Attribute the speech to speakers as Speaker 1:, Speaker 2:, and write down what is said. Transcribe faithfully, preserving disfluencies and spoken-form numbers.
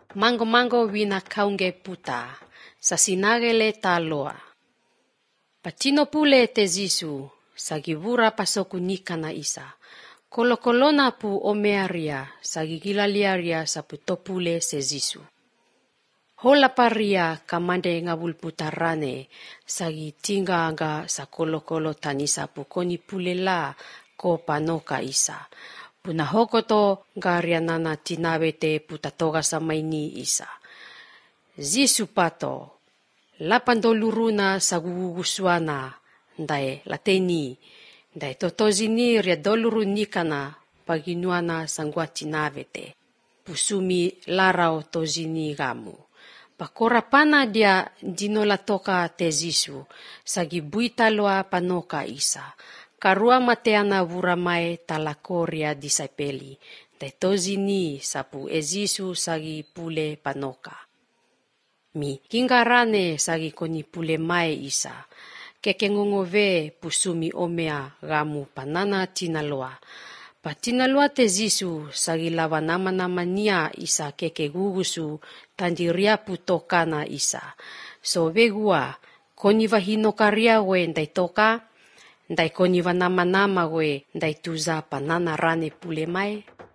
Speaker 1: Mango-mango wina kaunge puta, sa sinagele taloa. Patino pule te zisu, sa givura pasoku nika na isa. Kolo-kolona pu omearia, sa gigilaliaria sa putopule se zisu. Hola paria kamande ngabul putarane, sa gitinga anga sa kolo-kolo tanisa pu koni pule la ko panoka isa. Puna hokoto garianana tinawete putatoga sa maini isa. Zisu pato, lapandoluruna sa gugugusuana, ndae lateni, ndae totozini ria doluru nikana paginuana sangua tinawete. Pusumi larao tozini gamu. Pakorapana dia dinolatoka te Zisu, sagi buitaloa panoka isa. Karua mateana vuramae talakoria disapeli, dai tozini sapu ezisu sagi pule panoka. Mi kingarane sagi koni pule mae isa, kekengongove pusumi omea gamu panana tinaloa. Patinaloa te Zisu sagi lava nama-nama nia isa keke gugusu tandiria putokana isa. So vegua koni vahinokaria we ndai toka, ndai koni va nama-nama we ndai tuza panana rane pule mai.